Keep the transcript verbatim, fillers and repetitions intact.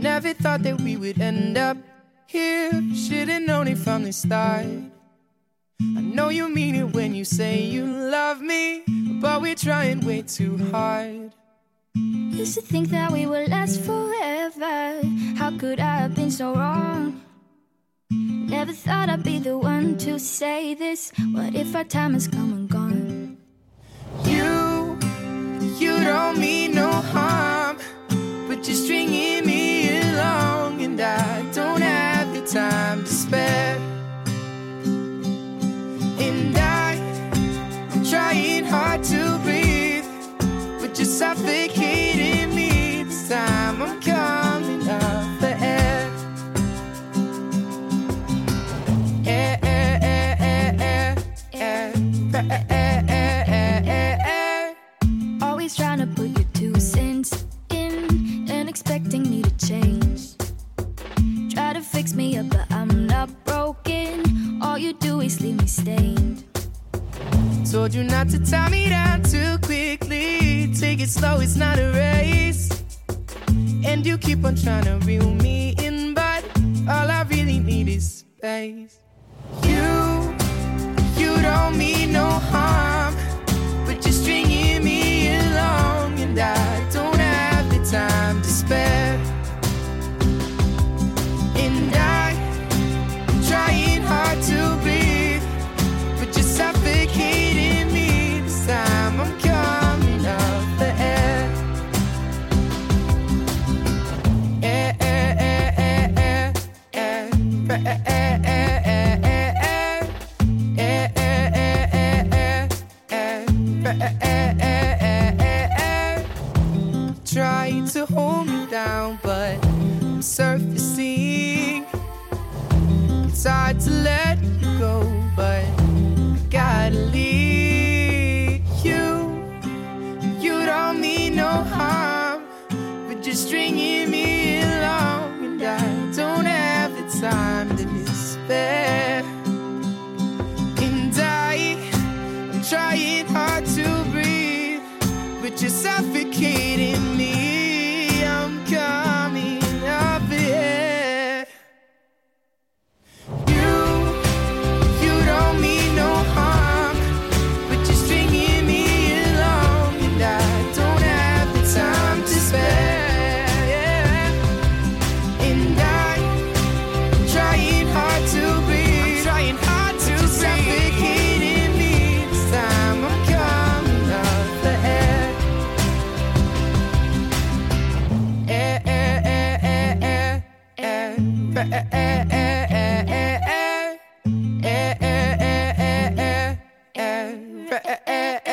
Never thought that we would end up here. Should've known it from the start. I know you mean it when you say you love me, but we're trying way too hard. Used to think that we would last forever. How could I have been so wrong? Never thought I'd be the one to say this. What if our time has come and gone? You, you don't mean no harm, but you're stringing me along, and I don't have the time to spare. And I, I'm trying hard to breathe, but you're suffocating me. This time I'm coming up for air. Air, air, air, air, air, air, air, air, air, air, air. Always trying to put your two cents in and expecting me to change. Try to fix me up, but I'm not broken. All you do is leave me stained. Told you not to tie me down too quickly. Take it slow, it's not a race. And you keep on trying to reel me in, but all I really need is space. You, you don't mean no harm, but you're stringing me along, and I don't have the time to spare. And I, I'm trying hard to breathe, but you're suffocating me. This time I'm coming up for air. Air, air, air, air, air, air, air, air, air, air, air, air. Air, air, air, air, air, air, air, air, air, air, air. Try to hold me down, but I'm surfacing. It's hard to let you go, but I gotta leave you. You don't mean no harm, but you're stringing me along, and I don't have the time to spare. And I, I'm trying hard to breathe, but you're suffocating me. I'm coming up here. You, you don't mean no harm, but you're stringing me along, and I don't have the time to spare. Yeah. And I, I'm trying hard to breathe, I'm trying hard to breathe. Suffocating me. This time I'm coming up for air. Air, air, air, air, air, air, air, air, air, air, air, air. Air, air, air, air, air, air, air, air, air.